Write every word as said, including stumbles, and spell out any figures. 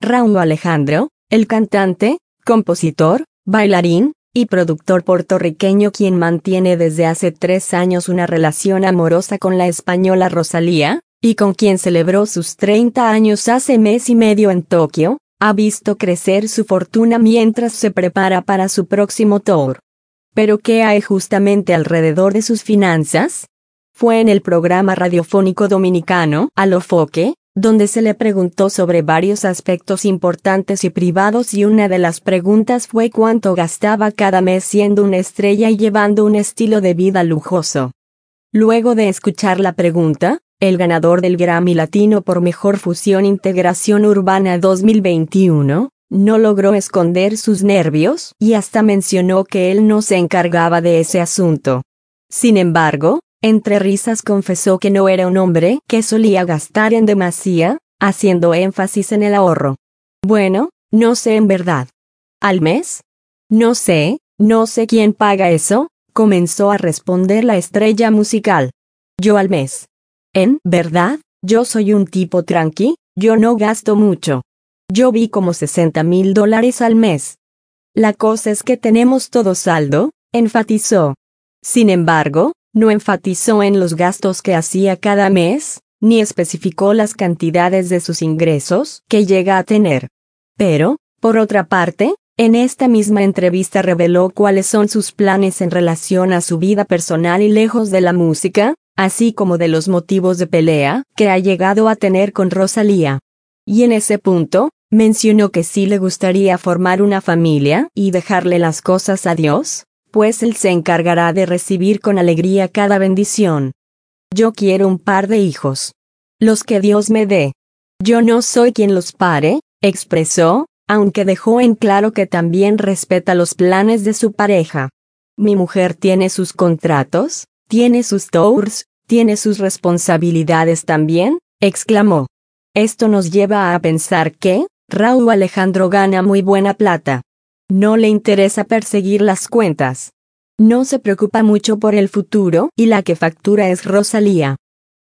Rauw Alejandro, el cantante, compositor, bailarín y productor puertorriqueño quien mantiene desde hace tres años una relación amorosa con la española Rosalía, y con quien celebró sus treinta años hace mes y medio en Tokio, ha visto crecer su fortuna mientras se prepara para su próximo tour. ¿Pero qué hay justamente alrededor de sus finanzas? Fue en el programa radiofónico dominicano Alofoque, donde se le preguntó sobre varios aspectos importantes y privados, y una de las preguntas fue cuánto gastaba cada mes siendo una estrella y llevando un estilo de vida lujoso. Luego de escuchar la pregunta, el ganador del Grammy Latino por Mejor Fusión Integración Urbana dos mil veintiuno, no logró esconder sus nervios y hasta mencionó que él no se encargaba de ese asunto. Sin embargo, entre risas confesó que no era un hombre que solía gastar en demasía, haciendo énfasis en el ahorro. Bueno, no sé en verdad. ¿Al mes? No sé, no sé quién paga eso, comenzó a responder la estrella musical. Yo al mes. En verdad, yo soy un tipo tranqui, yo no gasto mucho. Yo vi como sesenta mil dólares al mes. La cosa es que tenemos todo saldo, enfatizó. Sin embargo, no enfatizó en los gastos que hacía cada mes, ni especificó las cantidades de sus ingresos que llega a tener. Pero, por otra parte, en esta misma entrevista reveló cuáles son sus planes en relación a su vida personal y lejos de la música, así como de los motivos de pelea que ha llegado a tener con Rosalía. Y en ese punto, mencionó que sí le gustaría formar una familia y dejarle las cosas a Dios, pues él se encargará de recibir con alegría cada bendición. Yo quiero un par de hijos. Los que Dios me dé. Yo no soy quien los pare, expresó, aunque dejó en claro que también respeta los planes de su pareja. Mi mujer tiene sus contratos, tiene sus tours, tiene sus responsabilidades también, exclamó. Esto nos lleva a pensar que Rauw Alejandro gana muy buena plata. No le interesa perseguir las cuentas. No se preocupa mucho por el futuro y la que factura es Rosalía.